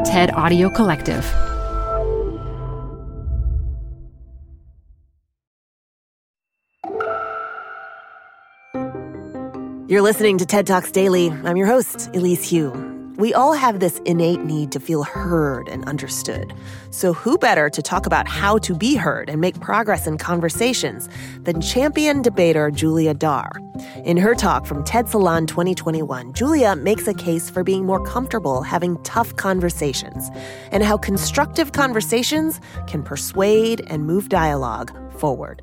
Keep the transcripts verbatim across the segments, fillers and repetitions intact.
TED Audio Collective. You're listening to TED Talks Daily. I'm your host, Elise Hu. We all have this innate need to feel heard and understood. So who better to talk about how to be heard and make progress in conversations than champion debater Julia Dar? In her talk from TED Salon twenty twenty-one, Julia makes a case for being more comfortable having tough conversations and how constructive conversations can persuade and move dialogue forward.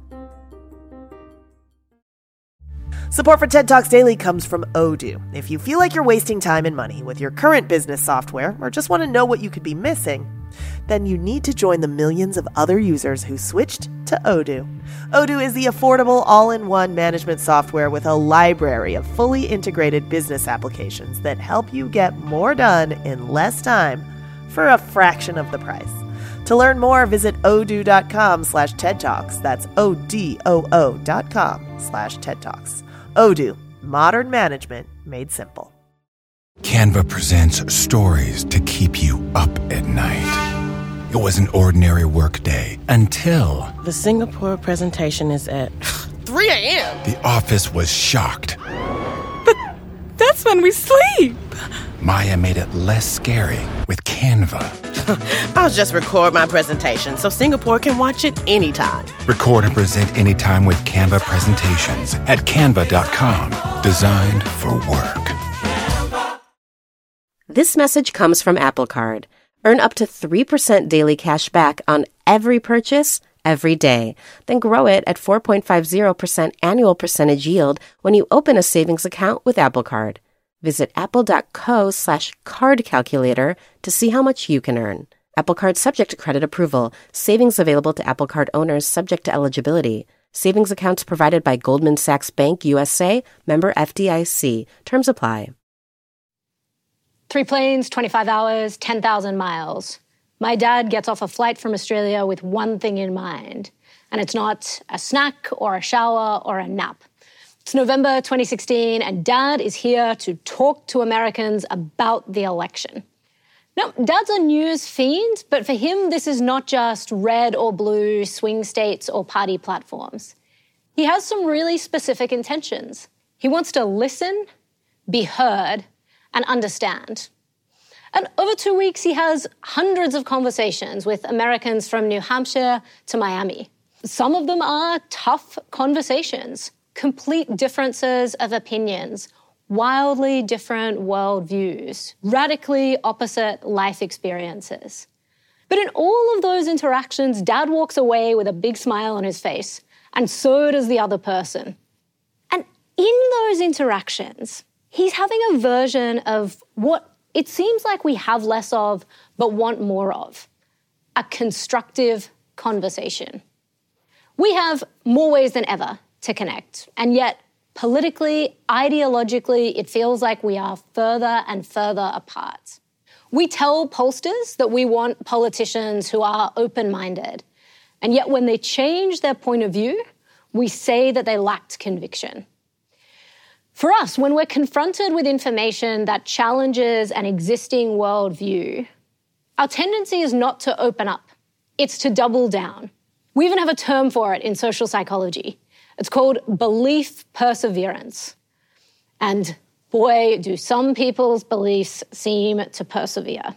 Support for TED Talks Daily comes from Odoo. If you feel like you're wasting time and money with your current business software or just want to know what you could be missing, then you need to join the millions of other users who switched to Odoo. Odoo is the affordable all-in-one management software with a library of fully integrated business applications that help you get more done in less time for a fraction of the price. To learn more, visit odoo.com slash TED Talks. That's O-D-O-O dot com slash TED Talks. Odoo, modern management made simple. Canva presents stories to keep you up at night. It was an ordinary workday until... The Singapore presentation is at three a.m. The office was shocked. But that's when we sleep. Maya made it less scary with Canva. I'll just record my presentation so Singapore can watch it anytime. Record and present anytime with Canva presentations at canva dot com. Designed for work. This message comes from Apple Card. Earn up to three percent daily cash back on every purchase, every day. Then grow it at four point five zero percent annual percentage yield when you open a savings account with Apple Card. Visit apple.co slash card calculator to see how much you can earn. Apple Card subject to credit approval. Savings available to Apple Card owners subject to eligibility. Savings accounts provided by Goldman Sachs Bank U S A, member F D I C. Terms apply. Three planes, twenty-five hours, ten thousand miles. My dad gets off a flight from Australia with one thing in mind, and it's not a snack or a shower or a nap. It's November twenty sixteen, and Dad is here to talk to Americans about the election. Now, Dad's a news fiend, but for him, this is not just red or blue, swing states or party platforms. He has some really specific intentions. He wants to listen, be heard, and understand. And over two weeks, he has hundreds of conversations with Americans from New Hampshire to Miami. Some of them are tough conversations. Complete differences of opinions, wildly different worldviews, radically opposite life experiences. But in all of those interactions, Dad walks away with a big smile on his face, and so does the other person. And in those interactions, he's having a version of what it seems like we have less of, but want more of: a constructive conversation. We have more ways than ever to connect. And yet, politically, ideologically, it feels like we are further and further apart. We tell pollsters that we want politicians who are open-minded. And yet when they change their point of view, we say that they lacked conviction. For us, when we're confronted with information that challenges an existing worldview, our tendency is not to open up. It's to double down. We even have a term for it in social psychology. It's called belief perseverance. And boy, do some people's beliefs seem to persevere.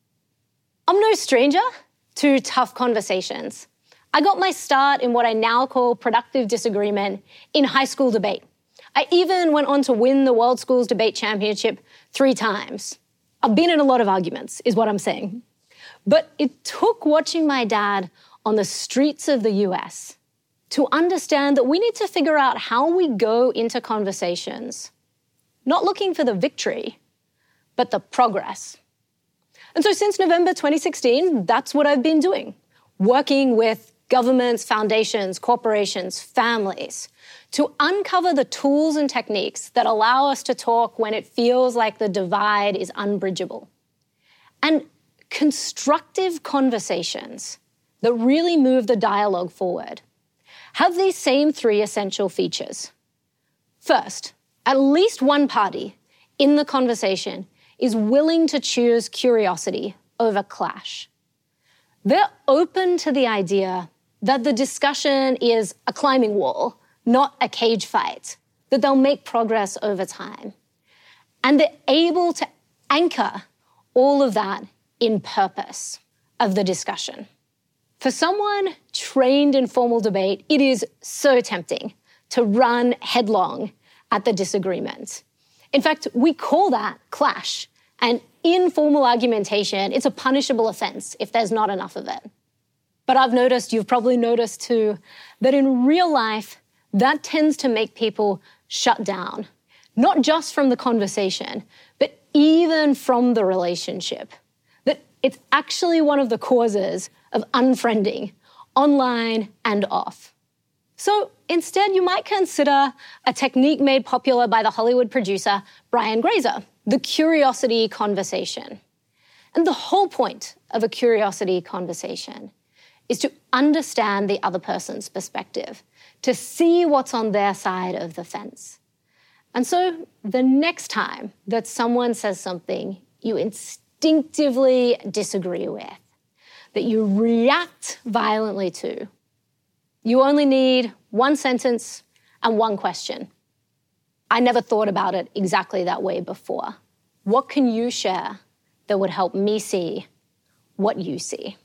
I'm no stranger to tough conversations. I got my start in what I now call productive disagreement in high school debate. I even went on to win the World Schools Debate Championship three times. I've been in a lot of arguments, is what I'm saying. But it took watching my dad on the streets of the U S to understand that we need to figure out how we go into conversations, not looking for the victory, but the progress. And so since November twenty sixteen, that's what I've been doing, working with governments, foundations, corporations, families, to uncover the tools and techniques that allow us to talk when it feels like the divide is unbridgeable. And constructive conversations that really move the dialogue forward have these same three essential features. First, at least one party in the conversation is willing to choose curiosity over clash. They're open to the idea that the discussion is a climbing wall, not a cage fight, that they'll make progress over time. And they're able to anchor all of that in purpose of the discussion. For someone trained in formal debate, it is so tempting to run headlong at the disagreement. In fact, we call that clash. And in formal argumentation, it's a punishable offense if there's not enough of it. But I've noticed, you've probably noticed too, that in real life, that tends to make people shut down, not just from the conversation, but even from the relationship. That it's actually one of the causes of unfriending, online and off. So instead, you might consider a technique made popular by the Hollywood producer Brian Grazer, the curiosity conversation. And the whole point of a curiosity conversation is to understand the other person's perspective, to see what's on their side of the fence. And so the next time that someone says something you instinctively disagree with, that you react violently to, you only need one sentence and one question. I never thought about it exactly that way before. What can you share that would help me see what you see?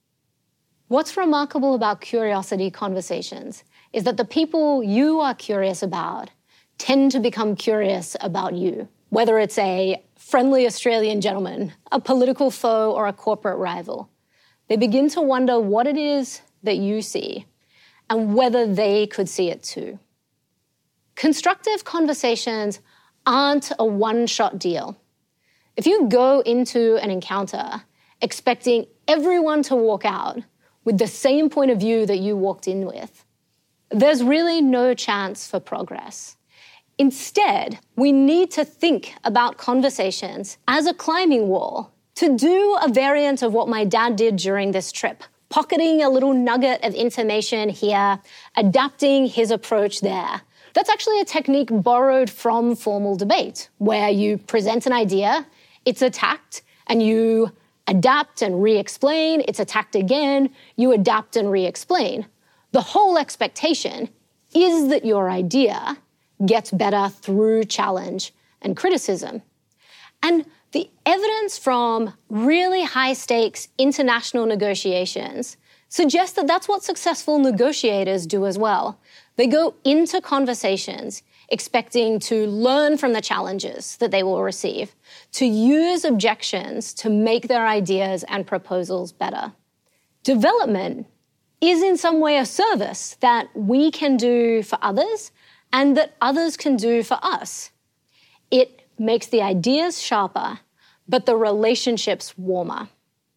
What's remarkable about curiosity conversations is that the people you are curious about tend to become curious about you, whether it's a friendly Australian gentleman, a political foe, or a corporate rival. They begin to wonder what it is that you see and whether they could see it too. Constructive conversations aren't a one-shot deal. If you go into an encounter expecting everyone to walk out with the same point of view that you walked in with, there's really no chance for progress. Instead, we need to think about conversations as a climbing wall, to do a variant of what my dad did during this trip, pocketing a little nugget of information here, adapting his approach there. That's actually a technique borrowed from formal debate, where you present an idea, it's attacked, and you adapt and re-explain, it's attacked again, you adapt and re-explain. The whole expectation is that your idea gets better through challenge and criticism. And the evidence from really high-stakes international negotiations suggests that that's what successful negotiators do as well. They go into conversations expecting to learn from the challenges that they will receive, to use objections to make their ideas and proposals better. Development is in some way a service that we can do for others and that others can do for us. It makes the ideas sharper, but the relationships warmer.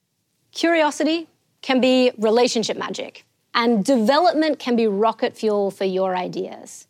Curiosity can be relationship magic, and development can be rocket fuel for your ideas.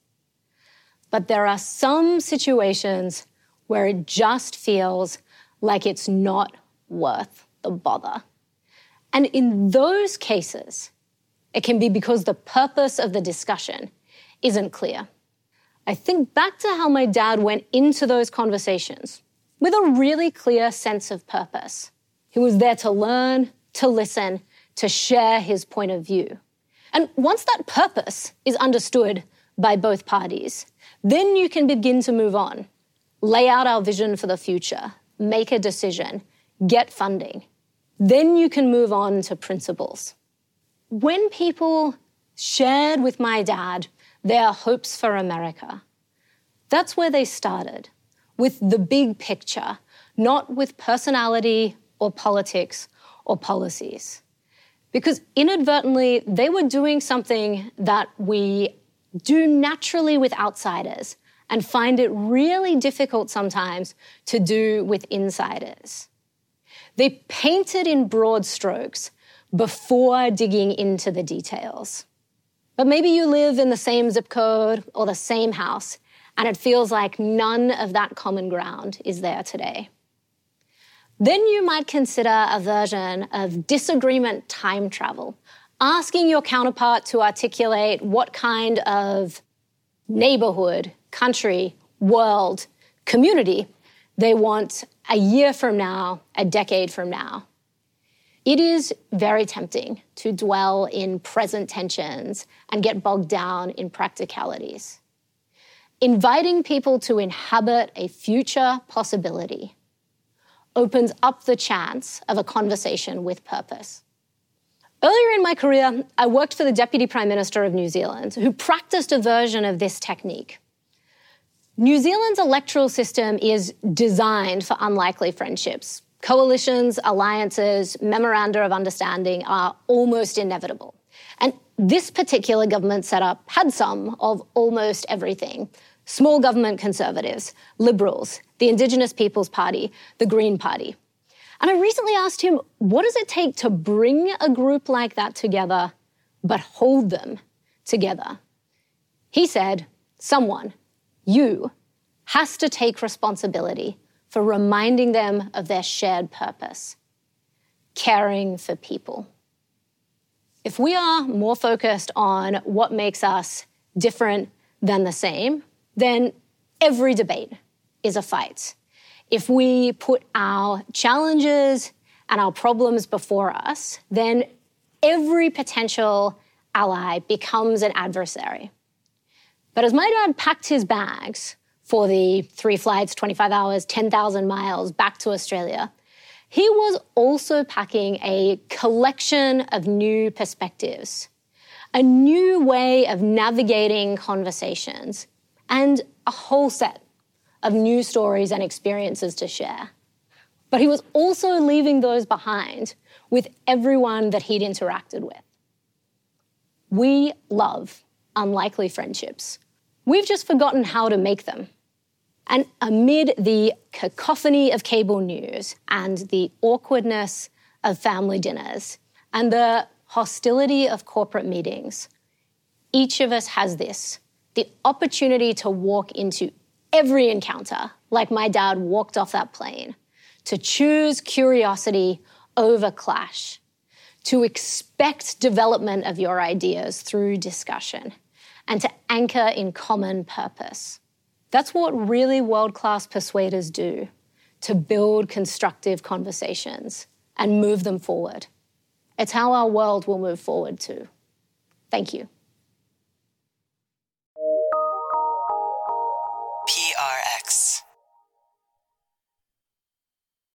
But there are some situations where it just feels like it's not worth the bother. And in those cases, it can be because the purpose of the discussion isn't clear. I think back to how my dad went into those conversations with a really clear sense of purpose. He was there to learn, to listen, to share his point of view. And once that purpose is understood by both parties, then you can begin to move on, lay out our vision for the future, make a decision, get funding. Then you can move on to principles. When people shared with my dad their hopes for America, that's where they started, with the big picture, not with personality or politics or policies. Because inadvertently, they were doing something that we do naturally with outsiders and find it really difficult sometimes to do with insiders. They painted in broad strokes before digging into the details. But maybe you live in the same zip code or the same house, and it feels like none of that common ground is there today. Then you might consider a version of disagreement time travel, asking your counterpart to articulate what kind of neighborhood, country, world, community they want a year from now, a decade from now. It is very tempting to dwell in present tensions and get bogged down in practicalities. Inviting people to inhabit a future possibility opens up the chance of a conversation with purpose. Earlier in my career, I worked for the Deputy Prime Minister of New Zealand, who practiced a version of this technique. New Zealand's electoral system is designed for unlikely friendships. Coalitions, alliances, memoranda of understanding are almost inevitable. And this particular government setup had some of almost everything. Small government Conservatives, Liberals, the Indigenous People's Party, the Green Party. And I recently asked him, what does it take to bring a group like that together, but hold them together? He said, someone, you, has to take responsibility for reminding them of their shared purpose, caring for people. If we are more focused on what makes us different than the same, then every debate is a fight. If we put our challenges and our problems before us, then every potential ally becomes an adversary. But as my dad packed his bags for the three flights, twenty-five hours, ten thousand miles back to Australia, he was also packing a collection of new perspectives, a new way of navigating conversations, and a whole set of new stories and experiences to share. But he was also leaving those behind with everyone that he'd interacted with. We love unlikely friendships. We've just forgotten how to make them. And amid the cacophony of cable news and the awkwardness of family dinners and the hostility of corporate meetings, each of us has this, the opportunity to walk into every encounter like my dad walked off that plane, to choose curiosity over clash, to expect development of your ideas through discussion, and to anchor in common purpose. That's what really world-class persuaders do, to build constructive conversations and move them forward. It's how our world will move forward too. Thank you.